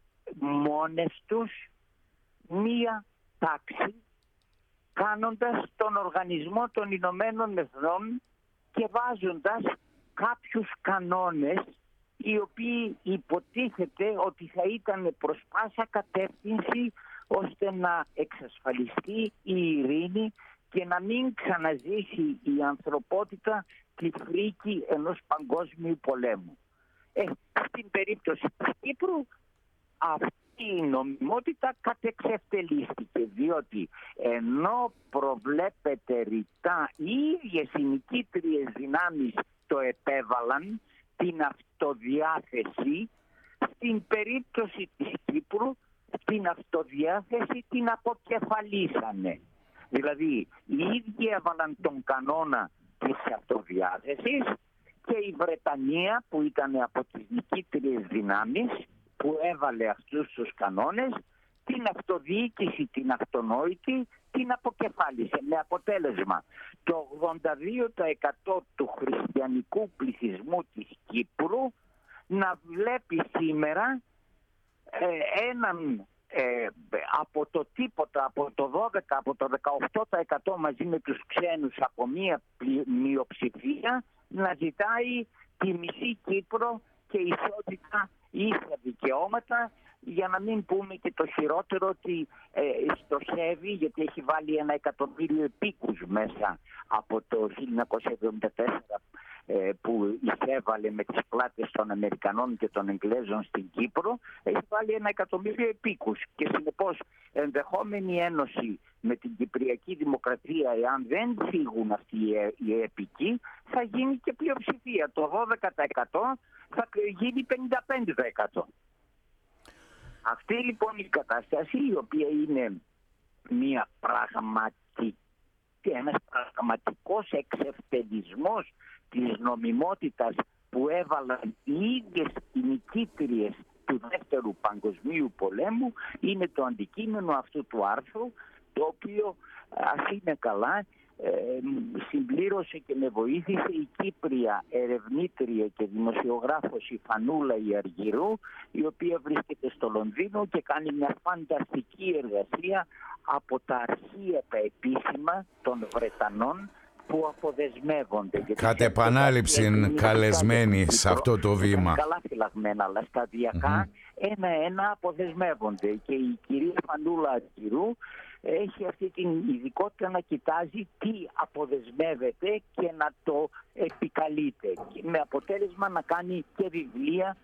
μόνες τους μία τάξη, κάνοντας τον Οργανισμό των Ηνωμένων Εθνών και βάζοντας κάποιους κανόνες οι οποίοι υποτίθεται ότι θα ήταν προς πάσα κατεύθυνση ώστε να εξασφαλιστεί η ειρήνη και να μην ξαναζήσει η ανθρωπότητα τη φρίκη ενός παγκόσμιου πολέμου. Ε, στην περίπτωση της Κύπρου αυτή η νομιμότητα κατεξευτελίστηκε, διότι ενώ προβλέπεται ρητά, οι ίδιες οι νικήτριες δυνάμεις το επέβαλαν, την αυτοδιάθεση, στην περίπτωση της Κύπρου την αυτοδιάθεση την αποκεφαλίσανε. Δηλαδή οι ίδιοι έβαλαν τον κανόνα της αυτοδιάθεσης και η Βρετανία, που ήταν από τις νικήτριες δυνάμεις, που έβαλε αυτούς τους κανόνες, την αυτοδιοίκηση, την αυτονόητη, την αποκεφάλισε, με αποτέλεσμα το ογδόντα δύο τοις εκατό του χριστιανικού πληθυσμού της Κύπρου να βλέπει σήμερα ε, έναν ε, από το τίποτα, από το δώδεκα, από το δεκαοκτώ τοις εκατό μαζί με τους ξένους από μία μειοψηφία να ζητάει τη μισή Κύπρο και ισότητα, ίσα δικαιώματα, για να μην πούμε και το χειρότερο ότι ε, στοχεύει, γιατί έχει βάλει ένα εκατομμύριο επίκους μέσα από το χίλια εννιακόσια εβδομήντα τέσσερα ε, που εισέβαλε με τις πλάτες των Αμερικανών και των Εγγλέζων στην Κύπρο, έχει βάλει ένα εκατομμύριο επίκους και συνεπώς ενδεχόμενη ένωση με την Κυπριακή Δημοκρατία, εάν δεν φύγουν αυτοί οι επικοί, θα γίνει και πλειοψηφία. Το δώδεκα τοις εκατό θα γίνει πενήντα πέντε τοις εκατό. Αυτή λοιπόν η κατάσταση, η οποία είναι μια πραγματική, ένας πραγματικός εξευτελισμός της νομιμότητας που έβαλαν οι ίδιες οι νικήτριες του Δεύτερου Παγκοσμίου Πολέμου, είναι το αντικείμενο αυτού του άρθρου, το οποίο, ας είναι καλά, ε, συμπλήρωσε και με βοήθησε η Κύπρια ερευνήτρια και δημοσιογράφος η Φανούλα η Αργυρού, η οποία βρίσκεται στο Λονδίνο και κάνει μια φανταστική εργασία από τα αρχεία τα επίσημα των Βρετανών που αποδεσμεύονται. Κατ' επανάληψη καλεσμένοι σε αυτό το βήμα. Καλά φυλαγμένα, αλλά σταδιακά mm-hmm. ένα-ένα αποδεσμεύονται. Και η κυρία Φανούλα Αργυρού έχει αυτή την ειδικότητα να κοιτάζει τι αποδεσμεύεται και να το επικαλείται. Με αποτέλεσμα να κάνει και βιβλία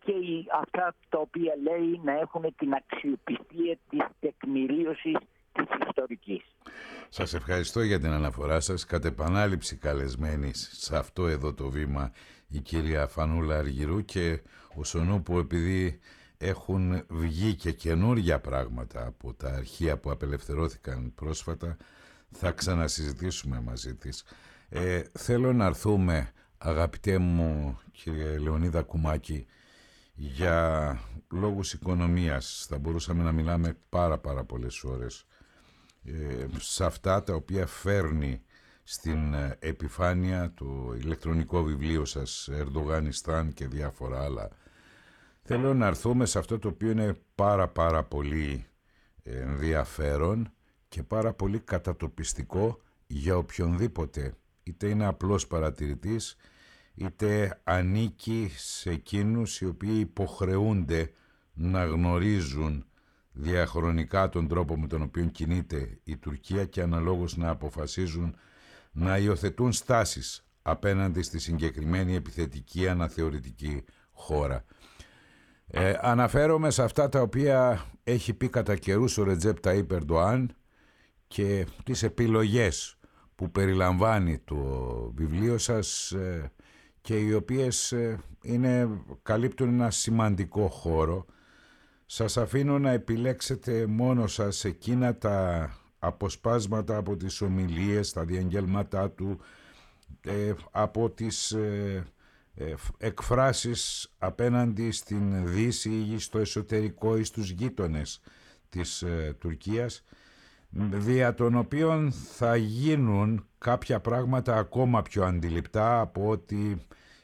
και οι, αυτά τα οποία λέει να έχουν την αξιοπιστία της τεκμηρίωσης της ιστορικής. Σας ευχαριστώ για την αναφορά σας. Κατ' επανάληψη καλεσμένη σε αυτό εδώ το βήμα η κυρία Φανούλα Αργυρού και ο Σονούπου, επειδή έχουν βγει και καινούργια πράγματα από τα αρχεία που απελευθερώθηκαν πρόσφατα, θα ξανασυζητήσουμε μαζί της. Ε, θέλω να έρθουμε, αγαπητέ μου κύριε Λεωνίδα Κουμάκη, για λόγους οικονομίας. Θα μπορούσαμε να μιλάμε πάρα πάρα πολλές ώρες ε, σε αυτά τα οποία φέρνει στην επιφάνεια το ηλεκτρονικό βιβλίο σας Ερντογανιστάν και διάφορα άλλα. Θέλω να έρθουμε σε αυτό το οποίο είναι πάρα πάρα πολύ ενδιαφέρον και πάρα πολύ κατατοπιστικό για οποιονδήποτε, είτε είναι απλός παρατηρητής είτε ανήκει σε εκείνους οι οποίοι υποχρεούνται να γνωρίζουν διαχρονικά τον τρόπο με τον οποίο κινείται η Τουρκία και αναλόγως να αποφασίζουν να υιοθετούν στάσεις απέναντι στη συγκεκριμένη επιθετική αναθεωρητική χώρα. Ε, αναφέρομαι σε αυτά τα οποία έχει πει κατά καιρούς ο Ρετζέπ Ταΐπ Ερντοάν και τις επιλογές που περιλαμβάνει το βιβλίο σας ε, και οι οποίες ε, είναι, καλύπτουν ένα σημαντικό χώρο. Σας αφήνω να επιλέξετε μόνο σας εκείνα τα αποσπάσματα από τις ομιλίες, τα διαγγέλματά του, ε, από τις ε, ε, εκφράσεις απέναντι στην Δύση ή στο εσωτερικό ή στους γείτονες της ε, Τουρκίας, δια των οποίων θα γίνουν κάποια πράγματα ακόμα πιο αντιληπτά από ό,τι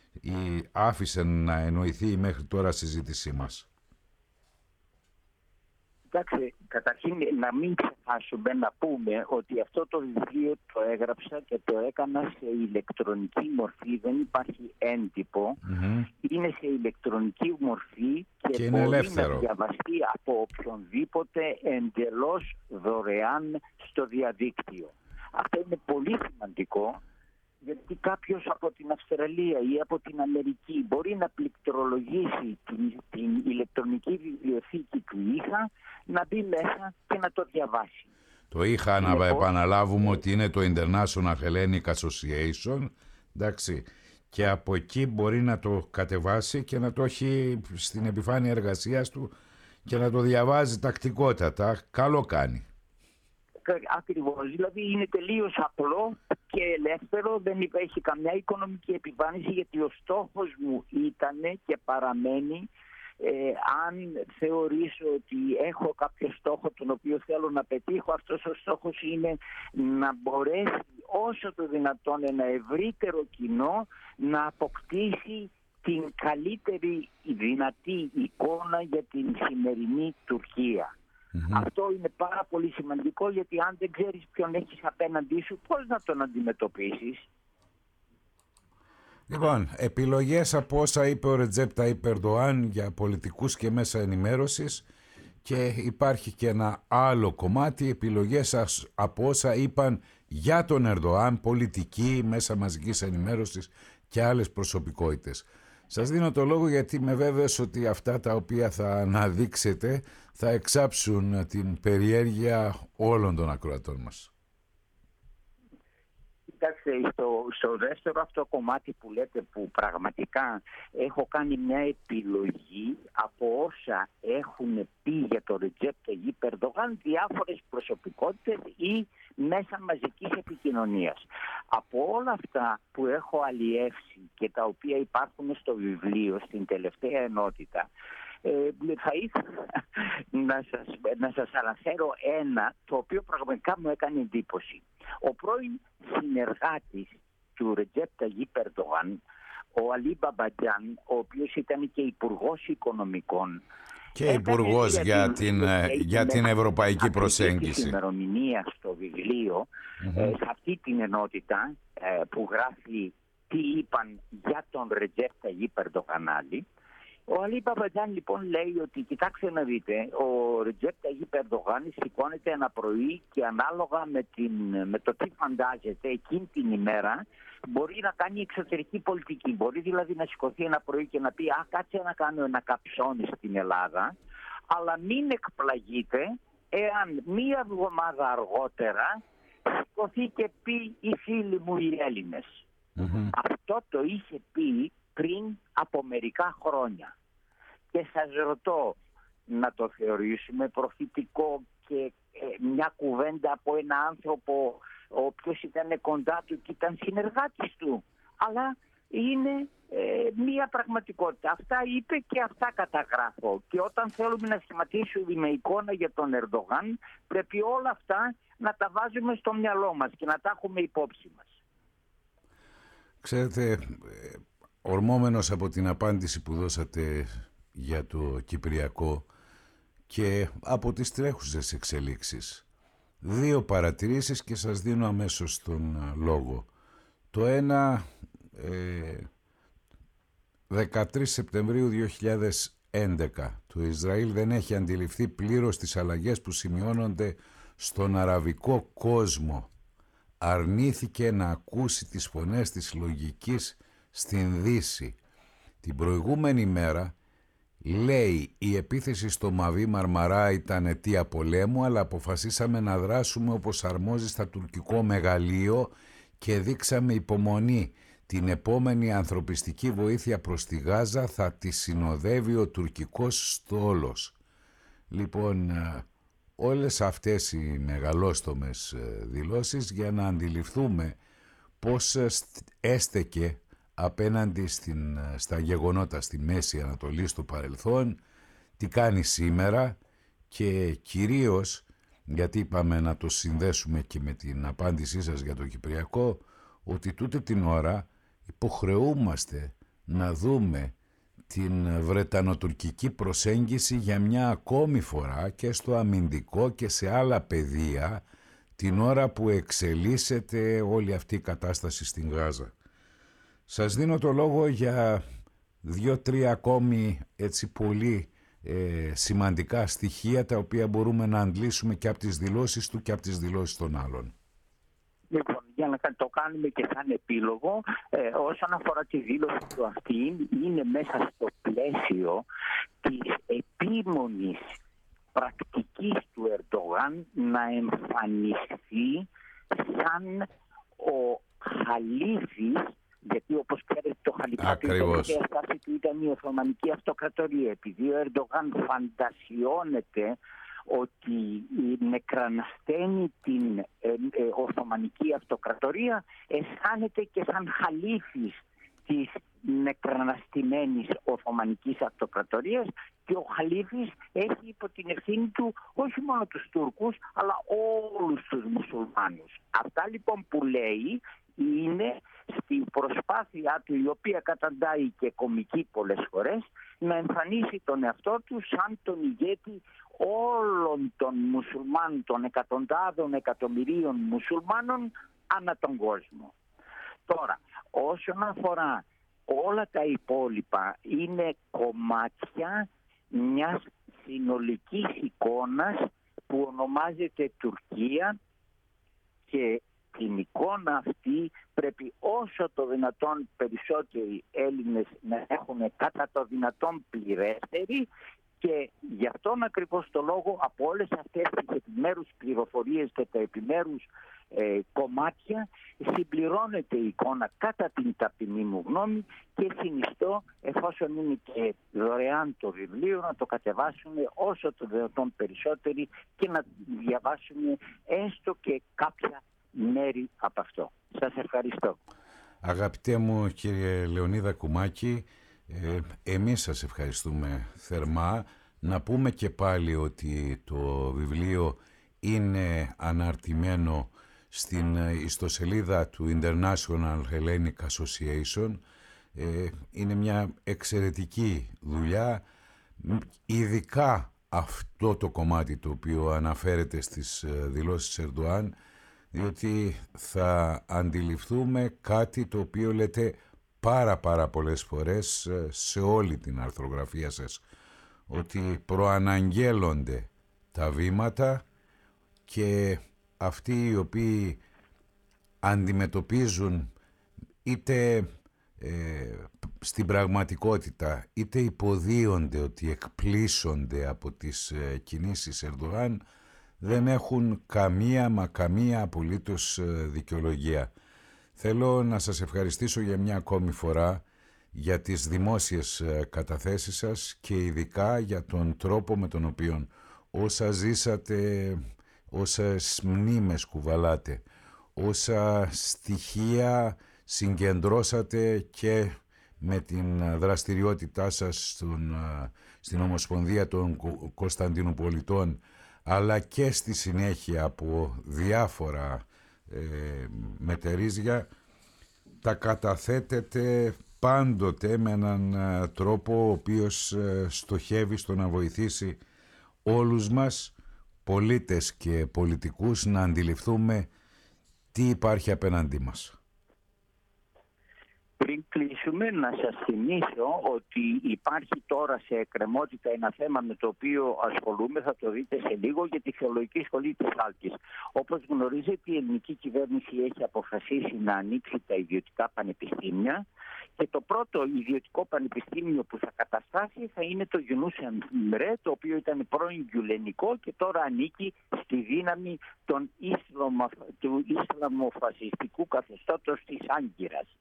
άφησε να εννοηθεί η μέχρι τώρα συζήτησή μας. Κοιτάξτε, καταρχήν να μην ξεχάσουμε να πούμε ότι αυτό το βιβλίο το έγραψα και το έκανα σε ηλεκτρονική μορφή, δεν υπάρχει έντυπο, mm-hmm. είναι σε ηλεκτρονική μορφή και, και μπορεί ελεύθερο. Να διαβαστεί από οποιονδήποτε εντελώς δωρεάν στο διαδίκτυο. Αυτό είναι πολύ σημαντικό, γιατί κάποιος από την Αυστραλία ή από την Αμερική μπορεί να πληκτρολογήσει την, την ηλεκτρονική βιβλιοθήκη του Είχα, να μπει μέσα και να το διαβάσει. Το Είχα, να λοιπόν, επαναλάβουμε ότι είναι το International Hellenic Association, εντάξει, και από εκεί μπορεί να το κατεβάσει και να το έχει στην επιφάνεια εργασίας του και να το διαβάζει τακτικότατα. Καλό κάνει. Ακριβώς, δηλαδή είναι τελείως απλό και ελεύθερο, δεν έχει καμιά οικονομική επιβάρυνση, γιατί ο στόχος μου ήταν και παραμένει, ε, αν θεωρήσω ότι έχω κάποιο στόχο τον οποίο θέλω να πετύχω, αυτός ο στόχος είναι να μπορέσει όσο το δυνατόν ένα ευρύτερο κοινό να αποκτήσει την καλύτερη δυνατή εικόνα για την σημερινή Τουρκία. Mm-hmm. Αυτό είναι πάρα πολύ σημαντικό, γιατί αν δεν ξέρεις ποιον έχεις απέναντί σου, πώς να τον αντιμετωπίσεις. Λοιπόν, επιλογές από όσα είπε ο Ρετζέπ Ταΐπ Ερντοάν για πολιτικούς και μέσα ενημέρωσης, και υπάρχει και ένα άλλο κομμάτι, επιλογές από όσα είπαν για τον Ερντοάν πολιτικοί, μέσα μαζικής ενημέρωσης και άλλες προσωπικότητες. Σας δίνω το λόγο, γιατί είμαι βέβαιος ότι αυτά τα οποία θα αναδείξετε θα εξάψουν την περιέργεια όλων των ακροατών μας. Κοιτάξτε, στο, στο δεύτερο αυτό κομμάτι που λέτε, που πραγματικά έχω κάνει μια επιλογή από όσα έχουν πει για το Ρετζέπ Ταΐπ Ερντογάν διάφορες προσωπικότητες ή μέσα μαζικής επικοινωνίας. Από όλα αυτά που έχω αλλιεύσει και τα οποία υπάρχουν στο βιβλίο, στην τελευταία ενότητα, Ε, θα ήθελα να σας, να σας αναφέρω ένα το οποίο πραγματικά μου έκανε εντύπωση. Ο πρώην συνεργάτης του Ρετζέπ Ταΐπ Ερντογάν, ο Αλή Μπαμπατζάν, ο οποίος ήταν και υπουργός οικονομικών και υπουργός για την, για την, για την ευρωπαϊκή προσέγγιση. Στην ημερομηνία στο βιβλίο, mm-hmm. ε, σε αυτή την ενότητα ε, που γράφει τι είπαν για τον Ρετζέπ Ταΐπ Ερντογάν άλλοι, ο Αλή Μπαμπατζάν λοιπόν λέει ότι, κοιτάξτε να δείτε, ο Ρετζέπ Ταΐπ Ερντογάν σηκώνεται ένα πρωί και ανάλογα με, την, με το τι φαντάζεται εκείνη την ημέρα Μπορεί να κάνει εξωτερική πολιτική. Μπορεί δηλαδή να σηκωθεί ένα πρωί και να πει «Α, κάτσε να κάνω ένα καψόνι στην Ελλάδα», αλλά μην εκπλαγείτε εάν μία εβδομάδα αργότερα σηκωθεί και πει «Οι φίλοι μου οι Έλληνες». Mm-hmm. Αυτό το είχε πει πριν από μερικά χρόνια. Και σας ρωτώ, να το θεωρήσουμε προφητικό και ε, μια κουβέντα από ένα άνθρωπο ο οποίος ήταν κοντά του και ήταν συνεργάτης του, αλλά είναι ε, μια πραγματικότητα. Αυτά είπε και αυτά καταγράφω. Και όταν θέλουμε να σχηματίσουμε με εικόνα για τον Ερντογάν, πρέπει όλα αυτά να τα βάζουμε στο μυαλό μας και να τα έχουμε υπόψη μας. Ξέρετε, ορμόμενος από την απάντηση που δώσατε για το Κυπριακό και από τις τρέχουσες εξελίξεις, δύο παρατηρήσεις και σας δίνω αμέσως τον λόγο. Το ένα, ε, δεκατρείς Σεπτεμβρίου δύο χιλιάδες έντεκα, το Ισραήλ δεν έχει αντιληφθεί πλήρως τις αλλαγές που σημειώνονται στον αραβικό κόσμο. Αρνήθηκε να ακούσει τις φωνές της λογικής στην Δύση. Την προηγούμενη μέρα λέει η επίθεση στο Μαβί Μαρμαρά ήταν αιτία πολέμου, αλλά αποφασίσαμε να δράσουμε όπως αρμόζει στα τουρκικό μεγαλείο και δείξαμε υπομονή. Την επόμενη ανθρωπιστική βοήθεια προς τη Γάζα θα τη συνοδεύει ο τουρκικός στόλος. Λοιπόν, όλες αυτές οι μεγαλόστομες δηλώσεις για να αντιληφθούμε πώς έστεκε απέναντι στην, στα γεγονότα στη Μέση Ανατολή στο παρελθόν, τι κάνει σήμερα και κυρίως, γιατί είπαμε να το συνδέσουμε και με την απάντησή σας για το Κυπριακό, ότι τούτη την ώρα υποχρεούμαστε να δούμε την βρετανοτουρκική προσέγγιση για μια ακόμη φορά και στο αμυντικό και σε άλλα πεδία την ώρα που εξελίσσεται όλη αυτή η κατάσταση στην Γάζα. Σας δίνω το λόγο για δύο-τρία ακόμη έτσι πολύ ε, σημαντικά στοιχεία τα οποία μπορούμε να αντλήσουμε και από τις δηλώσεις του και από τις δηλώσεις των άλλων. Λοιπόν, για να το κάνουμε και σαν επίλογο, ε, όσον αφορά τη δήλωση του αυτή, είναι μέσα στο πλαίσιο της επίμονης πρακτικής του Ερντογάν να εμφανιστεί σαν ο χαλίφης, γιατί όπως ξέρετε το χαλιφάτο η στάση του ήταν η Οθωμανική Αυτοκρατορία. Επειδή ο Ερντογάν φαντασιώνεται ότι νεκρανασταίνει την ε, ε, Οθωμανική Αυτοκρατορία, αισθάνεται και σαν χαλίφης της νεκραναστημένης Οθωμανικής Αυτοκρατορίας και ο χαλίφης έχει υπό την ευθύνη του όχι μόνο τους Τούρκους αλλά όλους τους μουσουλμάνους. Αυτά λοιπόν που λέει είναι στην προσπάθειά του, η οποία καταντάει και κομική πολλές φορές, να εμφανίσει τον εαυτό του σαν τον ηγέτη όλων των μουσουλμάνων, των εκατοντάδων εκατομμυρίων μουσουλμάνων ανά τον κόσμο. Τώρα, όσον αφορά όλα τα υπόλοιπα, είναι κομμάτια μιας συνολικής εικόνας που ονομάζεται Τουρκία και την εικόνα αυτή πρέπει όσο το δυνατόν περισσότεροι Έλληνες να έχουν κατά το δυνατόν πληρέστερη και γι' αυτόν ακριβώς το λόγο από όλες αυτές τις επιμέρους πληροφορίες και τα επιμέρους ε, κομμάτια συμπληρώνεται η εικόνα κατά την ταπεινή μου γνώμη και συνιστώ, εφόσον είναι και δωρεάν το βιβλίο, να το κατεβάσουμε όσο το δυνατόν περισσότεροι και να διαβάσουμε έστω και κάποια μέρη από αυτό. Σας ευχαριστώ. Αγαπητέ μου κύριε Λεωνίδα Κουμάκη, ε, εμείς σας ευχαριστούμε θερμά. Να πούμε και πάλι ότι το βιβλίο είναι αναρτημένο στην ιστοσελίδα του International Hellenic Association. Ε, είναι μια εξαιρετική δουλειά, ειδικά αυτό το κομμάτι το οποίο αναφέρεται στις δηλώσεις Ερντογάν, διότι θα αντιληφθούμε κάτι το οποίο λέτε πάρα πάρα πολλές φορές σε όλη την αρθρογραφία σας, ότι προαναγγέλλονται τα βήματα και αυτοί οι οποίοι αντιμετωπίζουν είτε ε, στην πραγματικότητα είτε υποδίονται ότι εκπλήσονται από τις ε, κινήσεις Ερντογάν, δεν έχουν καμία μα καμία απολύτως ε, δικαιολογία. Θέλω να σας ευχαριστήσω για μια ακόμη φορά για τις δημόσιες ε, καταθέσεις σας και ειδικά για τον τρόπο με τον οποίο όσα ζήσατε, όσες μνήμες κουβαλάτε, όσα στοιχεία συγκεντρώσατε και με την δραστηριότητά σας στον, στην Ομοσπονδία των Κωνσταντινουπολιτών, αλλά και στη συνέχεια από διάφορα ε, μετερίζια, τα καταθέτετε πάντοτε με έναν τρόπο ο οποίος στοχεύει στο να βοηθήσει όλους μας, πολίτες και πολιτικούς, να αντιληφθούμε τι υπάρχει απέναντί μας. Πριν κλείσουμε, να σας θυμίσω ότι υπάρχει τώρα σε εκκρεμότητα ένα θέμα με το οποίο ασχολούμαι, θα το δείτε σε λίγο, για τη Θεολογική Σχολή της Χάλκης. Όπως γνωρίζετε, η ελληνική κυβέρνηση έχει αποφασίσει να ανοίξει τα ιδιωτικά πανεπιστήμια και το πρώτο ιδιωτικό πανεπιστήμιο που θα καταστάσει θα είναι το Γιουνούς Εμρέ, το οποίο ήταν πρώην γιουλενικό και τώρα ανήκει στη δύναμη των Ισλαμο, του Ισλαμοφασιστικού καθεστώτος της Άγκυρας.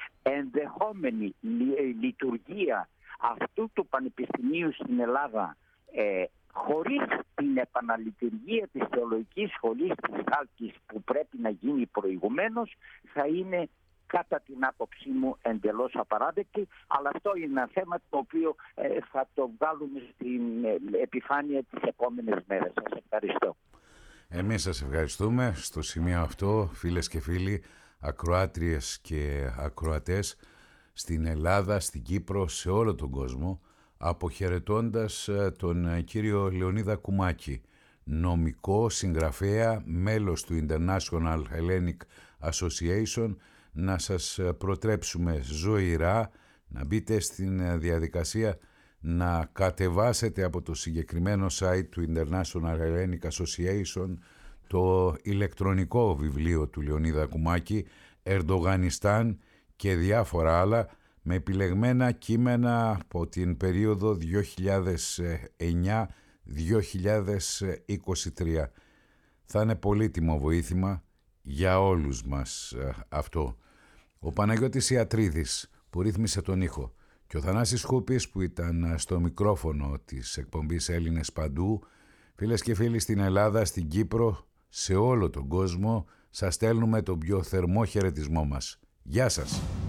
Ενδεχόμενη λειτουργία αυτού του πανεπιστημίου στην Ελλάδα ε, χωρίς την επαναλειτουργία της Θεολογικής Σχολής της Χάλκης που πρέπει να γίνει προηγουμένως, θα είναι κατά την άποψή μου εντελώς απαράδεκτη, αλλά αυτό είναι ένα θέμα το οποίο ε, θα το βγάλουμε στην ε, επιφάνεια τις επόμενες μέρες. Σας ευχαριστώ. Εμείς σας ευχαριστούμε. Στο σημείο αυτό, φίλες και φίλοι, ακροάτριες και ακροατές, στην Ελλάδα, στην Κύπρο, σε όλο τον κόσμο, αποχαιρετώντας τον κύριο Λεωνίδα Κουμάκη, νομικό συγγραφέα, μέλος του International Hellenic Association, να σας προτρέψουμε ζωηρά να μπείτε στην διαδικασία να κατεβάσετε από το συγκεκριμένο site του International Hellenic Association το ηλεκτρονικό βιβλίο του Λεωνίδα Κουμάκη, Ερντογανιστάν και διάφορα άλλα, με επιλεγμένα κείμενα από την περίοδο δύο χιλιάδες εννιά με δύο χιλιάδες είκοσι τρία. Θα είναι πολύτιμο βοήθημα για όλους μας αυτό. Ο Παναγιώτης Ιατρίδης που ρύθμισε τον ήχο και ο Θανάσης Χούπης που ήταν στο μικρόφωνο της εκπομπής Έλληνες Παντού. Φίλες και φίλοι, στην Ελλάδα, στην Κύπρο, σε όλο τον κόσμο, σας στέλνουμε τον πιο θερμό χαιρετισμό μας. Γεια σας!